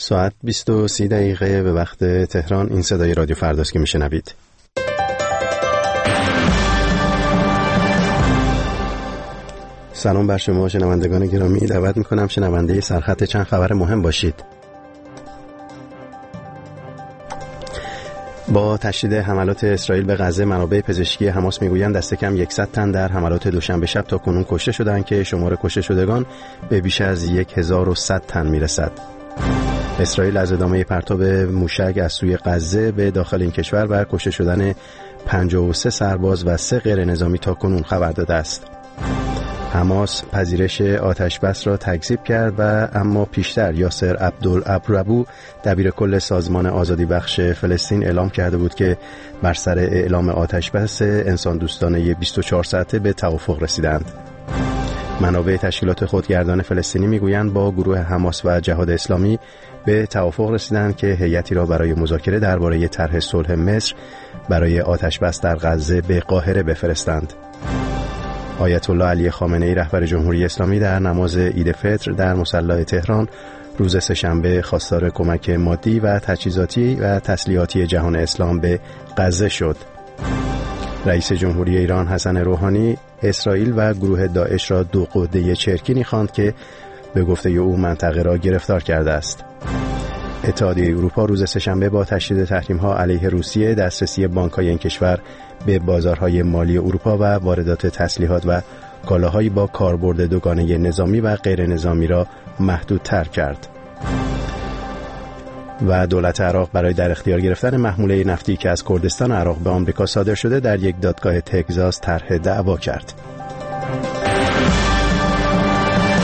ساعت 20:30 به وقت تهران. این صدای رادیو فرداست که میشنوید. سلام بر شما شنوندگان گرامی، دعوت میکنم شنونده سرخط چند خبر مهم باشید. با تشدید حملات اسرائیل به غزه، منابع پزشکی حماس میگویند دست کم 100 تن در حملات دوشنبه شب تا کنون کشته شدند که شمار کشته شدگان به بیش از 1100 تن میرسد. اسرائیل از ادامه پرتاب موشک از سوی غزه به داخل این کشور و کشته شدن 53 سرباز و 3 غیر نظامی تا کنون خبر داده است. حماس پذیرش آتش بس را تکذیب کرد و اما پیشتر یاسر عبدالربو دبیر کل سازمان آزادی بخش فلسطین اعلام کرده بود که بر سر اعلام آتش بس انسان دوستانه 24 ساعته به توافق رسیدند. منابع تشکیلات خودگردان فلسطینی میگویند با گروه حماس و جهاد اسلامی به توافق رسیدند که هیئتی را برای مذاکره درباره طرح صلح مصر برای آتش بس در غزه به قاهره بفرستند. آیت الله علی خامنه‌ای رهبر جمهوری اسلامی در نماز عید فطر در مصلی تهران روز سه‌شنبه خواستار کمک مادی و تجهیزاتی و تسلیحاتی جهان اسلام به غزه شد. رئیس جمهوری ایران حسن روحانی اسرائیل و گروه داعش را دو قده چرکینی خواند که به گفته او منطقه را گرفتار کرده است. اتحادیه اروپا روز سه‌شنبه با تشدید تحریم‌ها علیه روسیه دسترسی بانک‌های این کشور به بازارهای مالی اروپا و واردات تسلیحات و کالاهایی با کاربرد دوگانه نظامی و غیر نظامی را محدودتر کرد. و دولت عراق برای در اختیار گرفتن محموله نفتی که از کردستان عراق به آمریکا صادر شده در یک دادگاه تگزاس طرح دعوا کرد.